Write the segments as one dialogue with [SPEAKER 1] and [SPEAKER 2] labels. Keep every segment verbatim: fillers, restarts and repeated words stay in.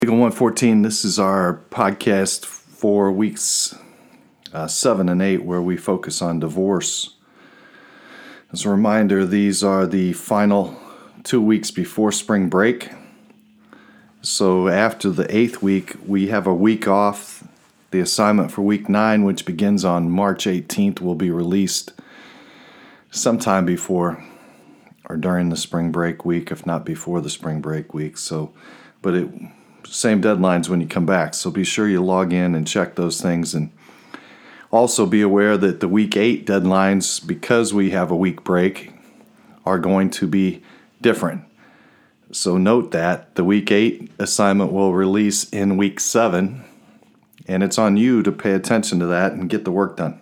[SPEAKER 1] Legal one fourteen, this is our podcast for weeks uh, seven and eight where we focus on divorce. As a reminder, these are the final two weeks before spring break. So after the eighth week, we have a week off. The assignment for week nine, which begins on March eighteenth, will be released sometime before or during the spring break week, if not before the spring break week. So, but it same deadlines when you come back. So be sure you log in and check those things. And also be aware that the week eight deadlines, because we have a week break, are going to be different. So note that the week eight assignment will release in week seven, and it's on you to pay attention to that and get the work done.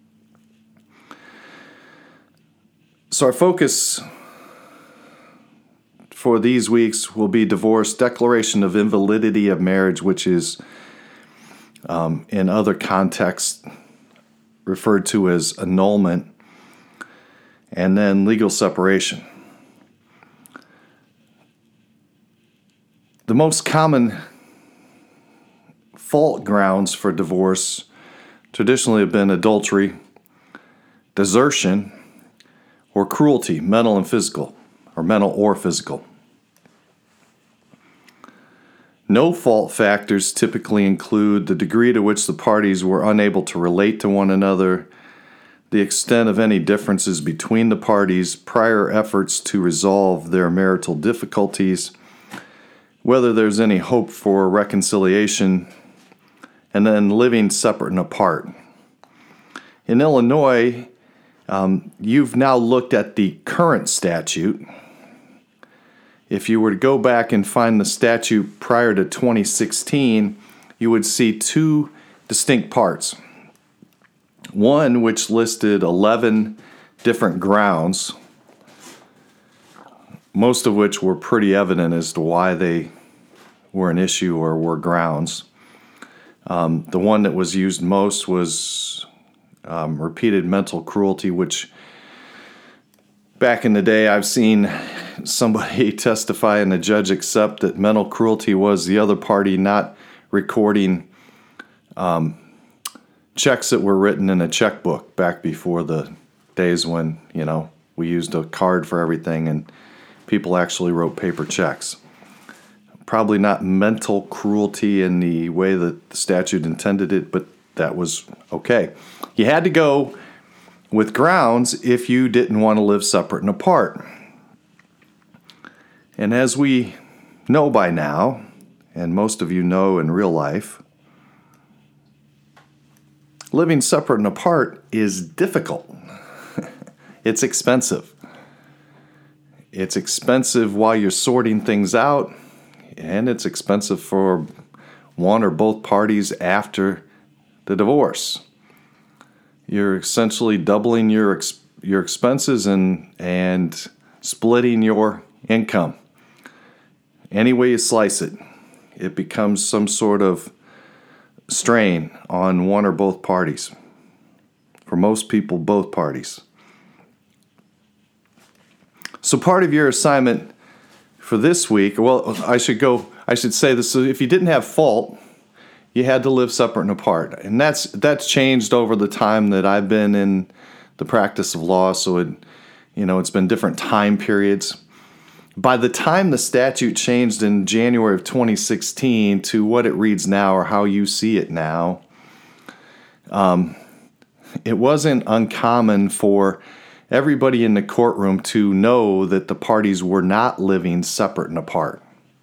[SPEAKER 1] So our focus for these weeks will be divorce, declaration of invalidity of marriage, which is um, in other contexts referred to as annulment, and then legal separation. The most common fault grounds for divorce traditionally have been adultery, desertion, or cruelty, mental and physical, or mental or physical. No fault factors typically include the degree to which the parties were unable to relate to one another, the extent of any differences between the parties, prior efforts to resolve their marital difficulties, whether there's any hope for reconciliation, and then living separate and apart. In Illinois, um, you've now looked at the current statute. If you were to go back and find the statute prior to twenty sixteen, you would see two distinct parts. One which listed eleven different grounds, most of which were pretty evident as to why they were an issue or were grounds. Um, the one that was used most was um, repeated mental cruelty, which back in the day I've seen somebody testify and the judge accept that mental cruelty was the other party not recording um, checks that were written in a checkbook back before the days when, you know, we used a card for everything and people actually wrote paper checks. Probably not mental cruelty in the way that the statute intended it, but that was okay. You had to go with grounds if you didn't want to live separate and apart. And as we know by now, and most of you know in real life, living separate and apart is difficult. It's expensive. It's expensive while you're sorting things out, and it's expensive for one or both parties after the divorce. You're essentially doubling your ex- your expenses and and splitting your income. Any way you slice it, it becomes some sort of strain on one or both parties. For most people, both parties. So part of your assignment for this week, well, I should go, I should say this, so if you didn't have fault, you had to live separate and apart. And that's that's changed over the time that I've been in the practice of law, so it, you know, it's been different time periods. By the time the statute changed in January of twenty sixteen to what it reads now or how you see it now, um, it wasn't uncommon for everybody in the courtroom to know that the parties were not living separate and apart.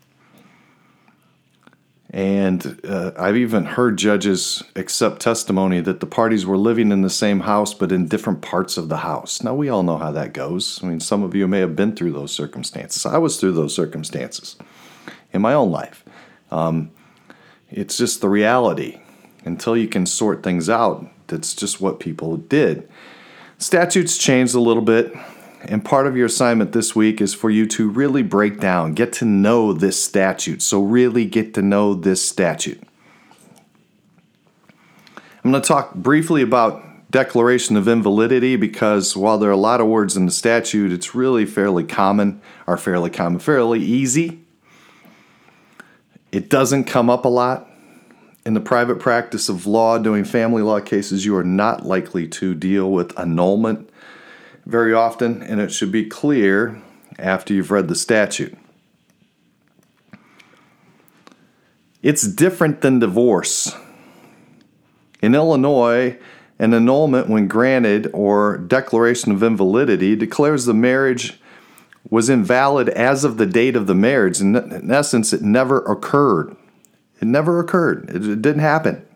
[SPEAKER 1] And uh, I've even heard judges accept testimony that the parties were living in the same house but in different parts of the house. Now, we all know how that goes. I mean, some of you may have been through those circumstances. I was through those circumstances in my own life. Um, it's just the reality. Until you can sort things out, that's just what people did. Statutes changed a little bit. And part of your assignment this week is for you to really break down, get to know this statute. So really get to know this statute. I'm going to talk briefly about declaration of invalidity because while there are a lot of words in the statute, it's really fairly common, or fairly common, fairly easy. It doesn't come up a lot. In the private practice of law, doing family law cases, you are not likely to deal with annulment very often, and it should be clear after you've read the statute. It's different than divorce. In Illinois, an annulment, when granted, or declaration of invalidity, declares the marriage was invalid as of the date of the marriage. In, in essence, it never occurred. It never occurred. It, it didn't happen.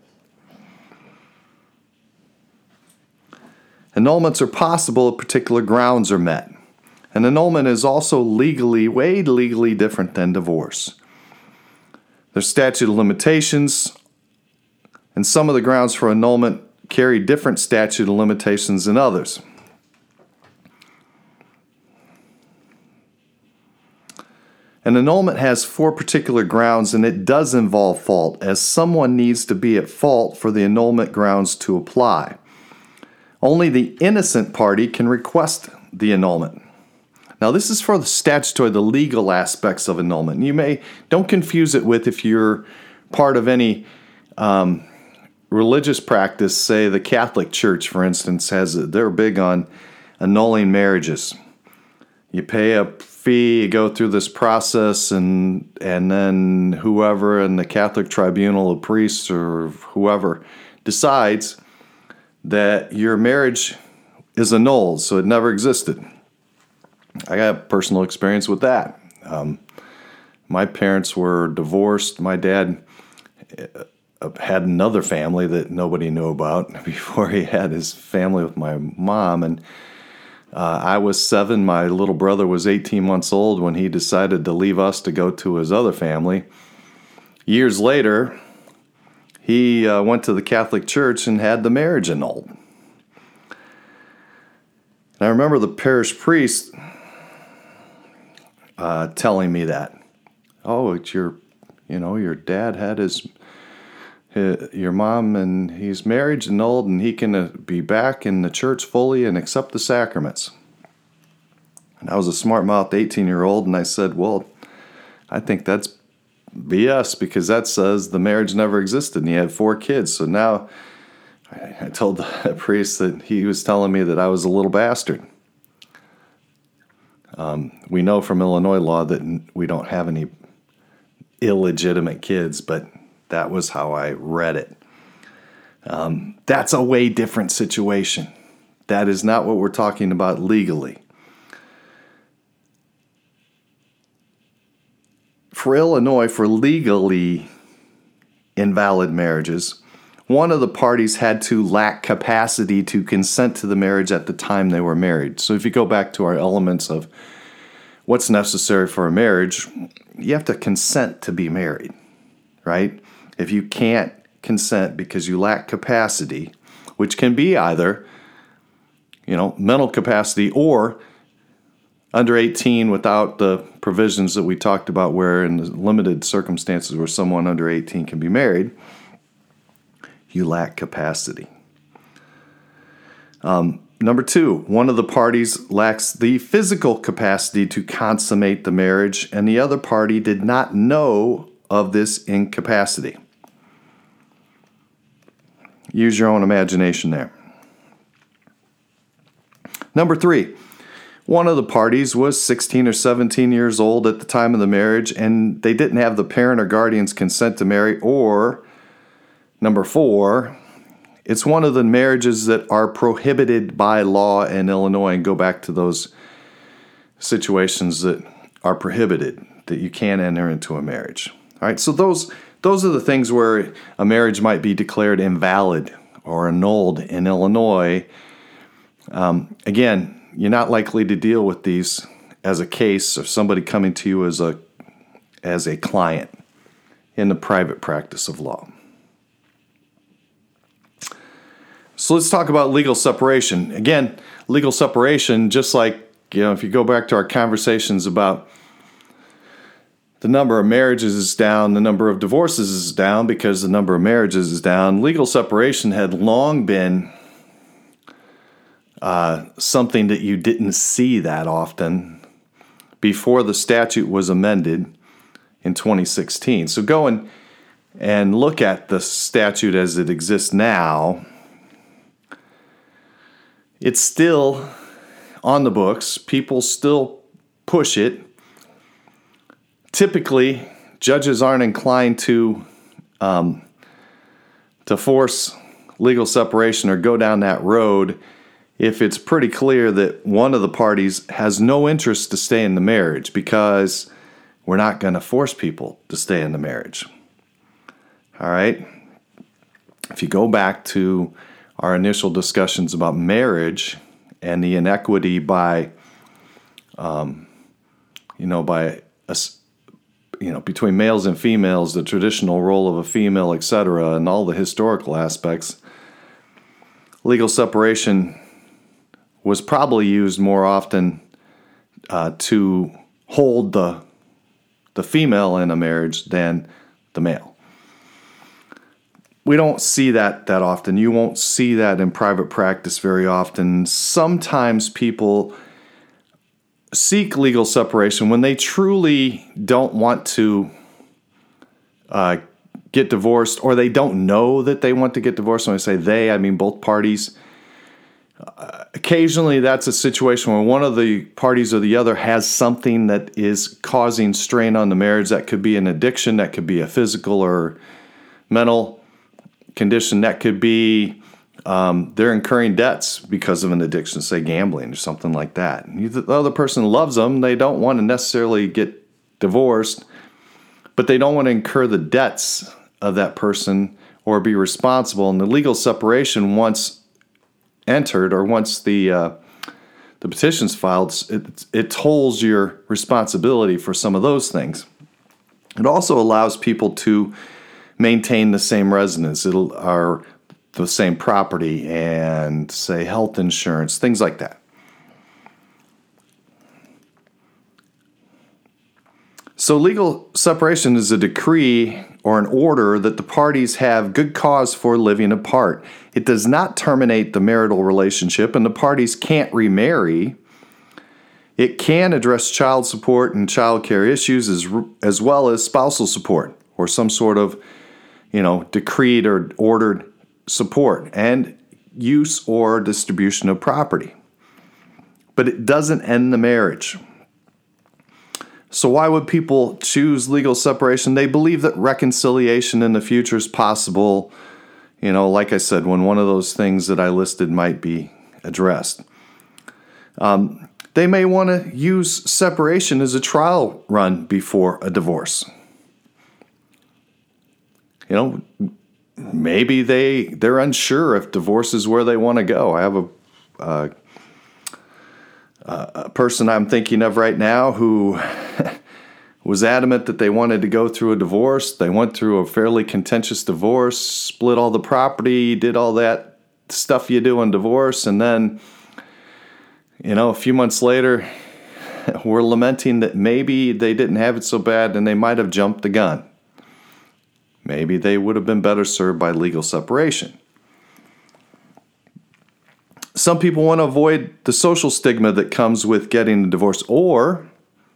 [SPEAKER 1] Annulments are possible if particular grounds are met. An annulment is also legally, way legally different than divorce. There's statute of limitations, and some of the grounds for annulment carry different statute of limitations than others. An annulment has four particular grounds, and it does involve fault, as someone needs to be at fault for the annulment grounds to apply. Only the innocent party can request the annulment. Now, this is for the statutory, the legal aspects of annulment. You may, don't confuse it with if you're part of any um, religious practice. Say the Catholic Church, for instance, has they're big on annulling marriages. You pay a fee, you go through this process, and and then whoever in the Catholic tribunal, a priest or whoever, decides that your marriage is annulled, so it never existed. I got personal experience with that. Um, my parents were divorced. My dad had another family that nobody knew about before he had his family with my mom, and uh, I was seven. My little brother was eighteen months old when he decided to leave us to go to his other family. Years later, he uh, went to the Catholic Church and had the marriage annulled. And I remember the parish priest Uh, telling me that, oh, it's your, you know, your dad had his, his your mom, and he's marriage annulled, and he can uh, be back in the church fully and accept the sacraments. And I was a smart-mouthed eighteen-year-old, and I said, well, I think that's B S, because that says the marriage never existed, and he had four kids. So now I, I told the priest that he was telling me that I was a little bastard. Um, we know from Illinois law that we don't have any illegitimate kids, but that was how I read it. Um, that's a way different situation. That is not what we're talking about legally. For Illinois, for legally invalid marriages, one of the parties had to lack capacity to consent to the marriage at the time they were married. So if you go back to our elements of what's necessary for a marriage, you have to consent to be married, right? If you can't consent because you lack capacity, which can be either, you know, mental capacity or under eighteen without the provisions that we talked about, where in the limited circumstances where someone under eighteen can be married, you lack capacity. Um, number two, one of the parties lacks the physical capacity to consummate the marriage, and the other party did not know of this incapacity. Use your own imagination there. Number three, one of the parties was sixteen or seventeen years old at the time of the marriage, and they didn't have the parent or guardian's consent to marry. Or number four, it's one of the marriages that are prohibited by law in Illinois, and go back to those situations that are prohibited, that you can't enter into a marriage. All right, so those those are the things where a marriage might be declared invalid or annulled in Illinois. Um, again, you're not likely to deal with these as a case of somebody coming to you as a as a client in the private practice of law. So let's talk about legal separation. Again, legal separation, just like, you know, if you go back to our conversations about the number of marriages is down, the number of divorces is down because the number of marriages is down. Legal separation had long been uh, something that you didn't see that often before the statute was amended in twenty sixteen. So go and, and look at the statute as it exists now. It's still on the books. People still push it. Typically, judges aren't inclined to um, to force legal separation or go down that road if it's pretty clear that one of the parties has no interest to stay in the marriage, because we're not going to force people to stay in the marriage. All right? If you go back to our initial discussions about marriage and the inequity by, um, you know, by a, you know, between males and females, the traditional role of a female, et cetera, and all the historical aspects, legal separation was probably used more often uh, to hold the the female in a marriage than the male. We don't see that that often. You won't see that in private practice very often. Sometimes people seek legal separation when they truly don't want to uh, get divorced, or they don't know that they want to get divorced. When I say they, I mean both parties. Uh, occasionally, that's a situation where one of the parties or the other has something that is causing strain on the marriage. That could be an addiction, that could be a physical or mental condition, that could be um, they're incurring debts because of an addiction, say gambling or something like that. And the other person loves them. They don't want to necessarily get divorced, but they don't want to incur the debts of that person or be responsible. And the legal separation, once entered, or once the uh, the petition's filed, it, it tolls your responsibility for some of those things. It also allows people to maintain the same residence, it'll or the same property, and say health insurance, things like that. So legal separation is a decree or an order that the parties have good cause for living apart. It does not terminate the marital relationship, and the parties can't remarry. It can address child support and child care issues, as, as well as spousal support or some sort of, you know, decreed or ordered support and use or distribution of property. But it doesn't end the marriage. So why would people choose legal separation? They believe that reconciliation in the future is possible, you know, like I said, when one of those things that I listed might be addressed. Um, they may want to use separation as a trial run before a divorce. You know, maybe they, they're unsure if divorce is where they want to go. I have a, uh, a person I'm thinking of right now who was adamant that they wanted to go through a divorce. They went through a fairly contentious divorce, split all the property, did all that stuff you do in divorce, and then, you know, a few months later, we're lamenting that maybe they didn't have it so bad and they might have jumped the gun. Maybe they would have been better served by legal separation. Some people want to avoid the social stigma that comes with getting a divorce, or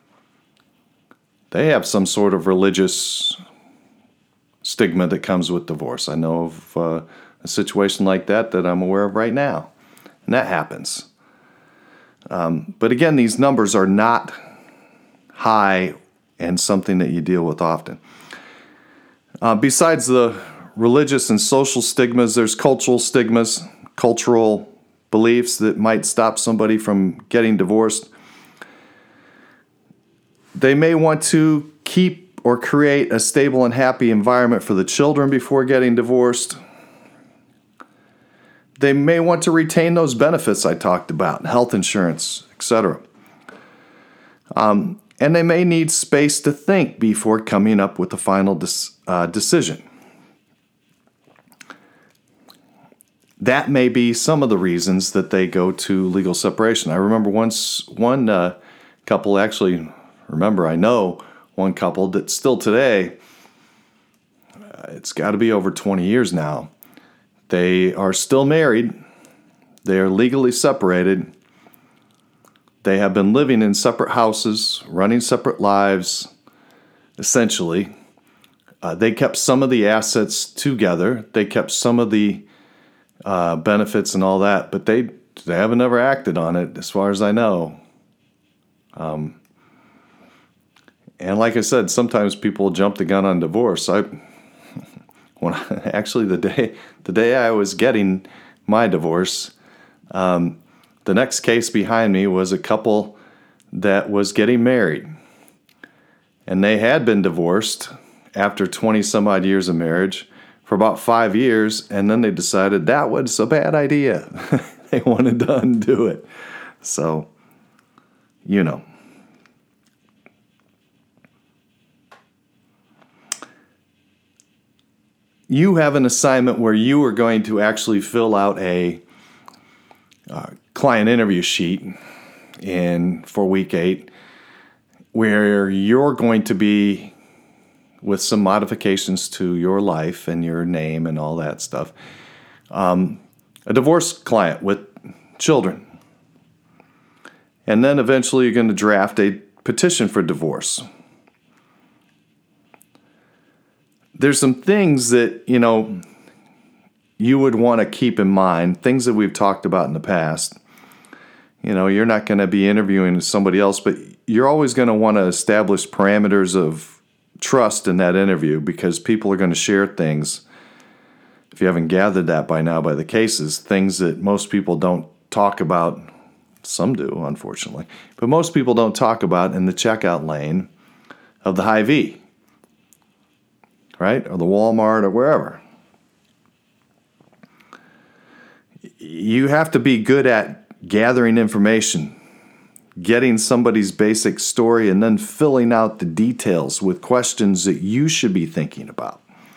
[SPEAKER 1] they have some sort of religious stigma that comes with divorce. I know of uh, a situation like that that I'm aware of right now, and that happens. Um, but again, these numbers are not high and something that you deal with often. Uh, besides the religious and social stigmas, there's cultural stigmas, cultural beliefs that might stop somebody from getting divorced. They may want to keep or create a stable and happy environment for the children before getting divorced. They may want to retain those benefits I talked about, health insurance, et cetera. Um, and they may need space to think before coming up with a final dis- uh, decision. That may be some of the reasons that they go to legal separation. I remember once one uh, couple, actually, remember, I know one couple that still today, uh, it's got to be over twenty years now. They are still married. They are legally separated. They have been living in separate houses, running separate lives, essentially. Uh, they kept some of the assets together. They kept some of the uh, benefits and all that, but they they haven't ever acted on it, as far as I know. Um, and like I said, sometimes people jump the gun on divorce. I, when I, actually the day the day I was getting my divorce, um, the next case behind me was a couple that was getting married, and they had been divorced after twenty some odd years of marriage for about five years, and then they decided that was a bad idea. They wanted to undo it. So, you know. You have an assignment where you are going to actually fill out a uh, client interview sheet in for week eight, where you're going to be, with some modifications to your life and your name and all that stuff, um, a divorced client with children. And then eventually you're going to draft a petition for divorce. There's some things that, you know, you would want to keep in mind, things that we've talked about in the past. You know, you're not going to be interviewing somebody else, but you're always going to want to establish parameters of trust in that interview, because people are going to share things, if you haven't gathered that by now by the cases, things that most people don't talk about. Some do, unfortunately, but most people don't talk about in the checkout lane of the Hy-Vee, right? Or the Walmart or wherever. You have to be good at gathering information, getting somebody's basic story, and then filling out the details with questions that you should be thinking about.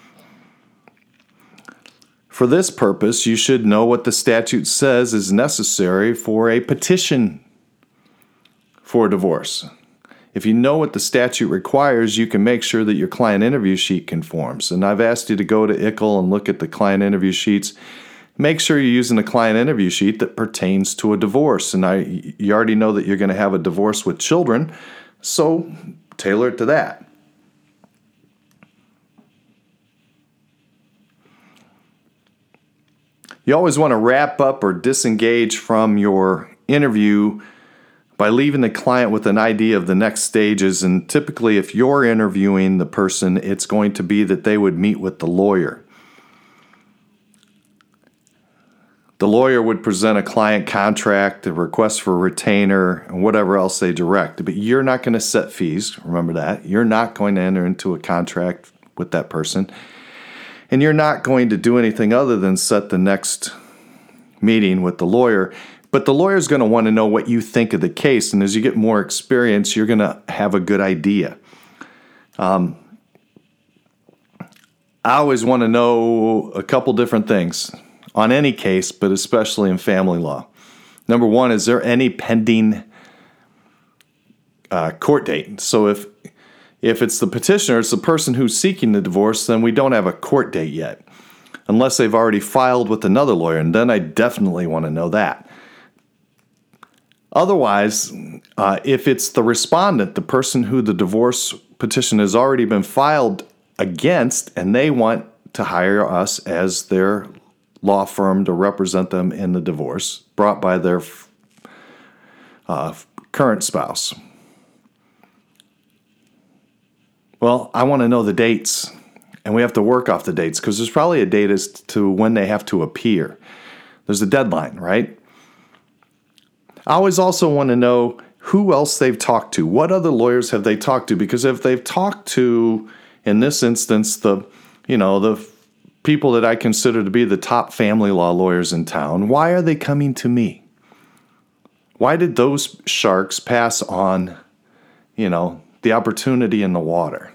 [SPEAKER 1] For this purpose, you should know what the statute says is necessary for a petition for divorce. If you know what the statute requires, you can make sure that your client interview sheet conforms. And I've asked you to go to I C L and look at the client interview sheets. Make sure you're using a client interview sheet that pertains to a divorce. And I, you already know that you're going to have a divorce with children, so tailor it to that. You always want to wrap up or disengage from your interview by leaving the client with an idea of the next stages. And typically, if you're interviewing the person, it's going to be that they would meet with the lawyer. The lawyer would present a client contract, a request for a retainer, and whatever else they direct. But you're not going to set fees. Remember that. You're not going to enter into a contract with that person. And you're not going to do anything other than set the next meeting with the lawyer. But the lawyer's going to want to know what you think of the case. And as you get more experience, you're going to have a good idea. Um, I always want to know a couple different things on any case, but especially in family law. Number one, is there any pending uh, court date? So if if it's the petitioner, it's the person who's seeking the divorce, then we don't have a court date yet, unless they've already filed with another lawyer, and then I definitely want to know that. Otherwise, uh, if it's the respondent, the person who the divorce petition has already been filed against, and they want to hire us as their law firm to represent them in the divorce brought by their uh, current spouse. Well, I want to know the dates, and we have to work off the dates, because there's probably a date as to when they have to appear. There's a deadline, right? I always also want to know who else they've talked to. What other lawyers have they talked to? Because if they've talked to, in this instance, the, you know, the people that I consider to be the top family law lawyers in town, why are they coming to me? Why did those sharks pass on, you know, the opportunity in the water?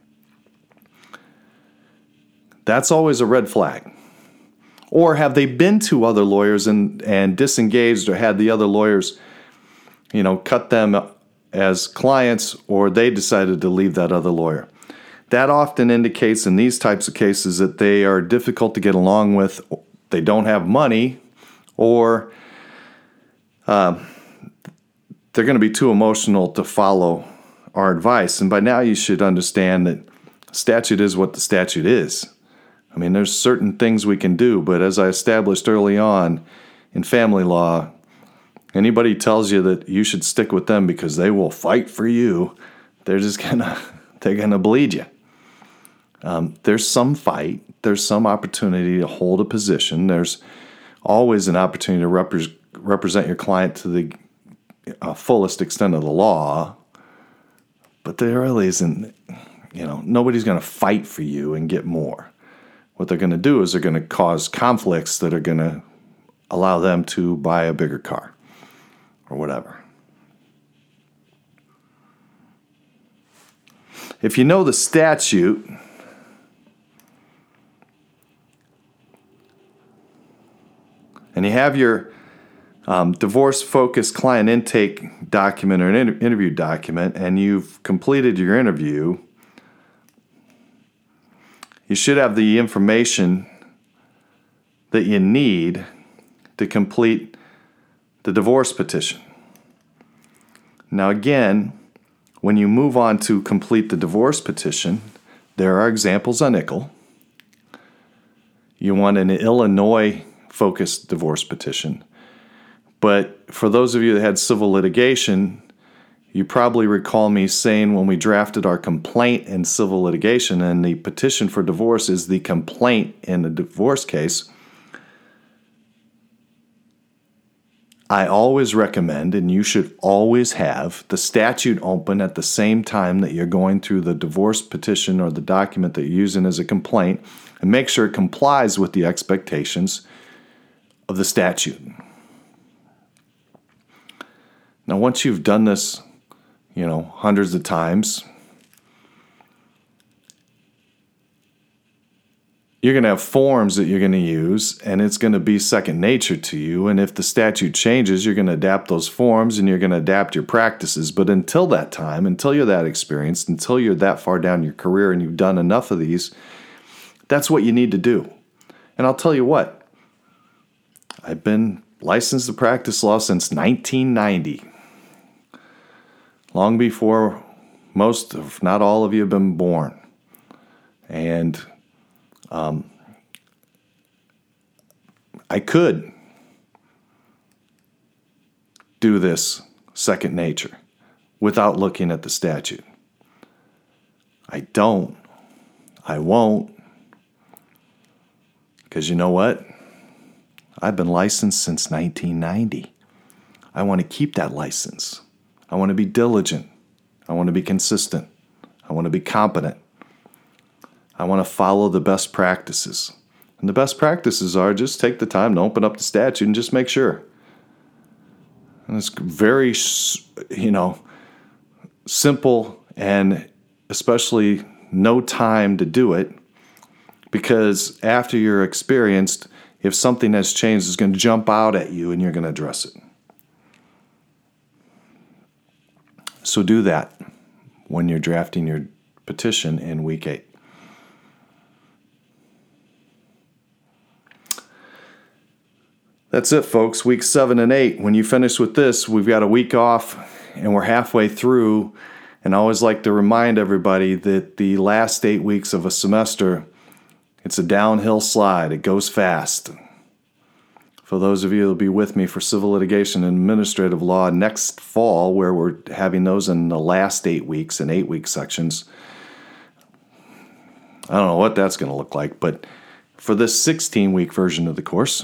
[SPEAKER 1] That's always a red flag. Or have they been to other lawyers and, and disengaged, or had the other lawyers, you know, cut them as clients, or they decided to leave that other lawyer? That often indicates in these types of cases that they are difficult to get along with, they don't have money, or uh, they're going to be too emotional to follow our advice. And by now you should understand that statute is what the statute is. I mean, there's certain things we can do, but as I established early on in family law, anybody tells you that you should stick with them because they will fight for you, they're just gonna they're gonna bleed you. Um, there's some fight, there's some opportunity to hold a position. There's always an opportunity to repre- represent your client to the uh, fullest extent of the law, but there really isn't. You know, nobody's going to fight for you and get more. What they're going to do is they're going to cause conflicts that are going to allow them to buy a bigger car or whatever. If you know the statute, and you have your um, divorce-focused client intake document or an inter- interview document, and you've completed your interview, you should have the information that you need to complete the divorce petition. Now again, when you move on to complete the divorce petition, there are examples on I C L. You want an Illinois-focused divorce petition. But for those of you that had civil litigation, you probably recall me saying when we drafted our complaint in civil litigation, and the petition for divorce is the complaint in the divorce case, I always recommend, and you should always have, the statute open at the same time that you're going through the divorce petition or the document that you're using as a complaint, and make sure it complies with the expectations of the statute. Now, once you've done this, you know, hundreds of times, you're going to have forms that you're going to use, and it's going to be second nature to you. And if the statute changes, you're going to adapt those forms and you're going to adapt your practices. But until that time, until you're that experienced, until you're that far down your career and you've done enough of these, that's what you need to do. And I'll tell you what, I've been licensed to practice law since nineteen ninety. Long before most, if not all of you, have been born. And um, I could do this second nature without looking at the statute. I don't. I won't. Because you know what? I've been licensed since nineteen ninety. I want to keep that license. I want to be diligent. I want to be consistent. I want to be competent. I want to follow the best practices. And the best practices are just take the time to open up the statute and just make sure. And it's very, you know, simple, and especially no time to do it, because after you're experienced, if something has changed, it's going to jump out at you and you're going to address it. So do that when you're drafting your petition in week eight. That's it, folks. Week seven and eight. When you finish with this, we've got a week off and we're halfway through. And I always like to remind everybody that the last eight weeks of a semester, it's a downhill slide. It goes fast. For those of you who will be with me for civil litigation and administrative law next fall, where we're having those in the last eight weeks in eight-week sections, I don't know what that's going to look like, but for this sixteen-week version of the course,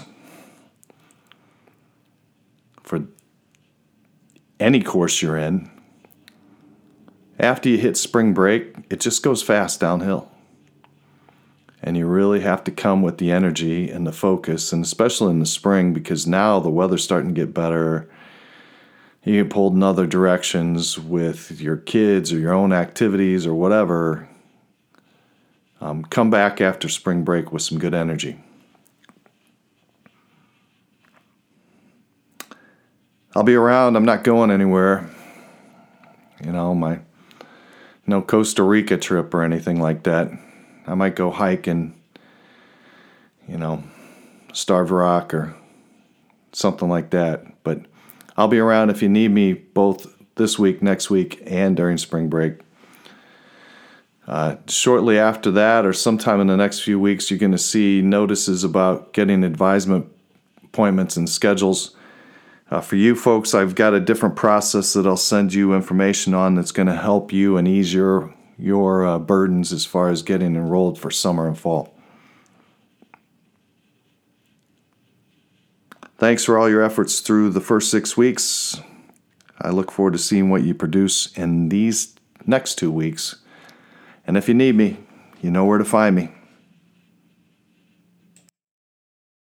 [SPEAKER 1] for any course you're in, after you hit spring break, it just goes fast downhill. And you really have to come with the energy and the focus, and especially in the spring, because now the weather's starting to get better. You get pulled in other directions with your kids or your own activities or whatever. Um, come back after spring break with some good energy. I'll be around. I'm not going anywhere. You know, my no Costa Rica trip or anything like that. I might go hike in, you know, Starved Rock or something like that. But I'll be around if you need me, both this week, next week, and during spring break. Uh, shortly after that, or sometime in the next few weeks, you're going to see notices about getting advisement appointments and schedules. Uh, for you folks, I've got a different process that I'll send you information on that's going to help you and ease your, your uh, burdens as far as getting enrolled for summer and fall. Thanks for all your efforts through the first six weeks. I look forward to seeing what you produce in these next two weeks. And if you need me, you know where to find me.